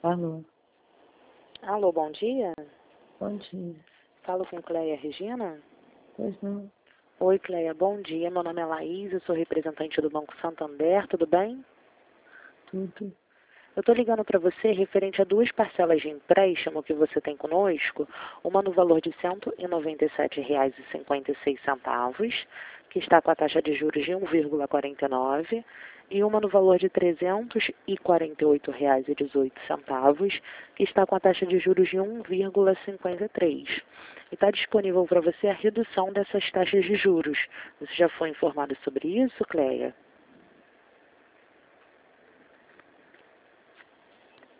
Alô, Alô, bom dia. bom dia. Falo com Cleia Regina. Pois não, Oi, Cleia, bom dia. Meu nome é Laís, eu sou representante do Banco Santander, tudo bem? tudo. Eu estou ligando para você referente a duas parcelas de empréstimo que você tem conosco, uma no valor de R$ 197,56, que está com a taxa de juros de 1,49, e uma no valor de R$ 348,18, que está com a taxa de juros de 1,53. E está disponível para você a redução dessas taxas de juros. Você já foi informado sobre isso, Cleia?